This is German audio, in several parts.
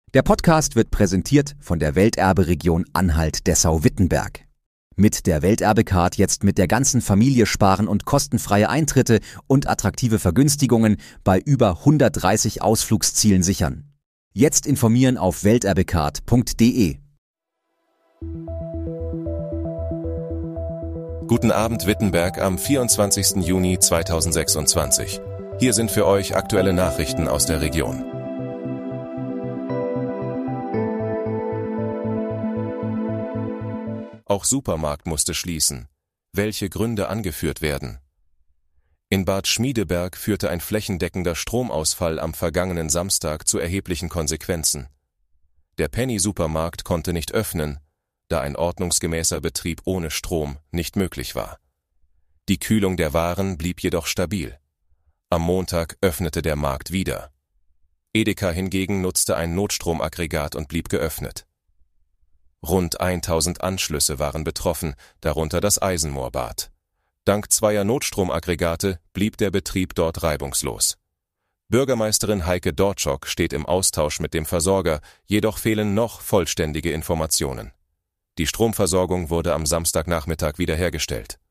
Der Podcast wird präsentiert von der Welterbe-Region Anhalt-Dessau-Wittenberg. Mit der Welterbe-Card jetzt mit der ganzen Familie sparen und kostenfreie Eintritte und attraktive Vergünstigungen bei über 130 Ausflugszielen sichern. Jetzt informieren auf welterbecard.de. Guten Abend Wittenberg am 24. Juni 2026. Hier sind für euch aktuelle Nachrichten aus der Region. Auch Supermarkt musste schließen. Welche Gründe angeführt werden? In Bad Schmiedeberg führte ein flächendeckender Stromausfall am vergangenen Samstag zu erheblichen Konsequenzen. Der Penny-Supermarkt konnte nicht öffnen, da ein ordnungsgemäßer Betrieb ohne Strom nicht möglich war. Die Kühlung der Waren blieb jedoch stabil. Am Montag öffnete der Markt wieder. Edeka hingegen nutzte ein Notstromaggregat und blieb geöffnet. Rund 1000 Anschlüsse waren betroffen, darunter das Eisenmoorbad. Dank zweier Notstromaggregate blieb der Betrieb dort reibungslos. Bürgermeisterin Heike Dortschok steht im Austausch mit dem Versorger, jedoch fehlen noch vollständige Informationen. Die Stromversorgung wurde am Samstagnachmittag wiederhergestellt.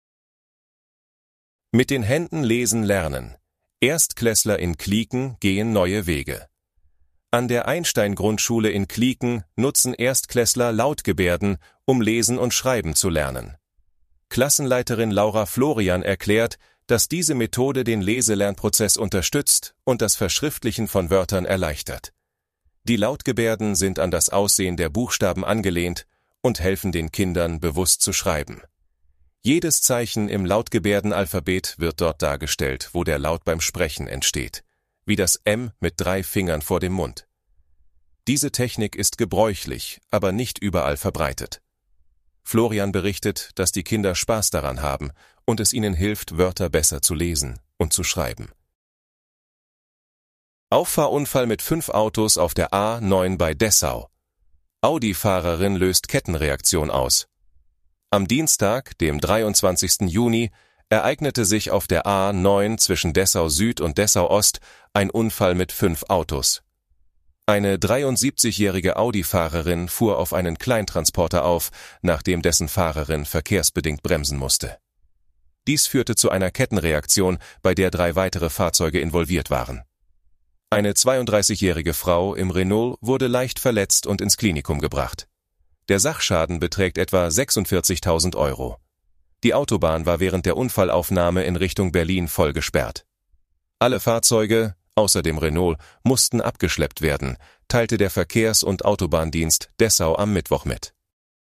Mit den Händen lesen lernen. Erstklässler in Klieken gehen neue Wege. An der Einstein-Grundschule in Klieken nutzen Erstklässler Lautgebärden, um lesen und schreiben zu lernen. Klassenleiterin Laura Florian erklärt, dass diese Methode den Leselernprozess unterstützt und das Verschriftlichen von Wörtern erleichtert. Die Lautgebärden sind an das Aussehen der Buchstaben angelehnt und helfen den Kindern, bewusst zu schreiben. Jedes Zeichen im Lautgebärdenalphabet wird dort dargestellt, wo der Laut beim Sprechen entsteht, wie das M mit 3 Fingern vor dem Mund. Diese Technik ist gebräuchlich, aber nicht überall verbreitet. Florian berichtet, dass die Kinder Spaß daran haben und es ihnen hilft, Wörter besser zu lesen und zu schreiben. Auffahrunfall mit 5 Autos auf der A9 bei Dessau. Audi-Fahrerin löst Kettenreaktion aus. Am Dienstag, dem 23. Juni, ereignete sich auf der A9 zwischen Dessau Süd und Dessau Ost ein Unfall mit 5 Autos. Eine 73-jährige Audi-Fahrerin fuhr auf einen Kleintransporter auf, nachdem dessen Fahrerin verkehrsbedingt bremsen musste. Dies führte zu einer Kettenreaktion, bei der 3 weitere Fahrzeuge involviert waren. Eine 32-jährige Frau im Renault wurde leicht verletzt und ins Klinikum gebracht. Der Sachschaden beträgt etwa 46.000 Euro. Die Autobahn war während der Unfallaufnahme in Richtung Berlin voll gesperrt. Alle Fahrzeuge, außer dem Renault, mussten abgeschleppt werden, teilte der Verkehrs- und Autobahndienst Dessau am Mittwoch mit.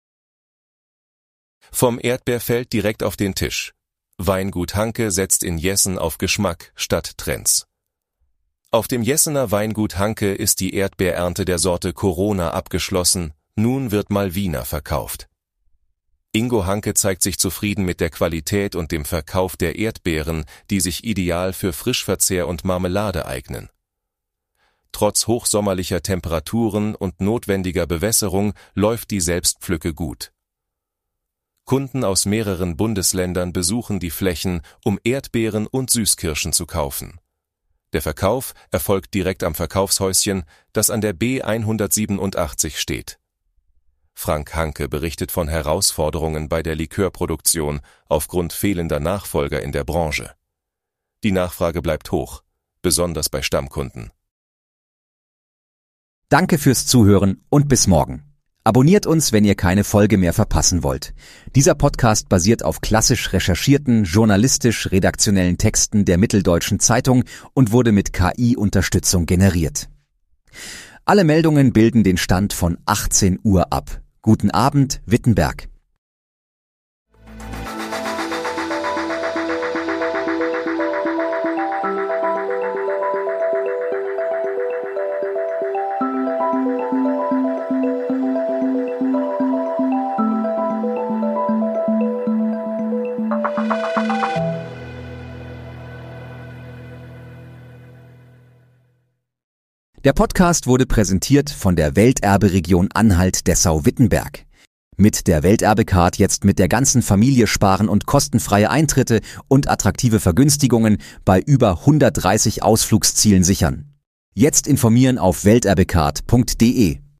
Vom Erdbeerfeld direkt auf den Tisch. Weingut Hanke setzt in Jessen auf Geschmack statt Trends. Auf dem Jessener Weingut Hanke ist die Erdbeerernte der Sorte Corona abgeschlossen, nun wird Malvina verkauft. Ingo Hanke zeigt sich zufrieden mit der Qualität und dem Verkauf der Erdbeeren, die sich ideal für Frischverzehr und Marmelade eignen. Trotz hochsommerlicher Temperaturen und notwendiger Bewässerung läuft die Selbstpflücke gut. Kunden aus mehreren Bundesländern besuchen die Flächen, um Erdbeeren und Süßkirschen zu kaufen. Der Verkauf erfolgt direkt am Verkaufshäuschen, das an der B187 steht. Frank Hanke berichtet von Herausforderungen bei der Likörproduktion aufgrund fehlender Nachfolger in der Branche. Die Nachfrage bleibt hoch, besonders bei Stammkunden. Danke fürs Zuhören und bis morgen. Abonniert uns, wenn ihr keine Folge mehr verpassen wollt. Dieser Podcast basiert auf klassisch recherchierten, journalistisch-redaktionellen Texten der Mitteldeutschen Zeitung und wurde mit KI-Unterstützung generiert. Alle Meldungen bilden den Stand von 18 Uhr ab. Guten Abend, Wittenberg. Der Podcast wurde präsentiert von der Welterbe-Region Anhalt-Dessau-Wittenberg. Mit der Welterbe-Card jetzt mit der ganzen Familie sparen und kostenfreie Eintritte und attraktive Vergünstigungen bei über 130 Ausflugszielen sichern. Jetzt informieren auf welterbecard.de.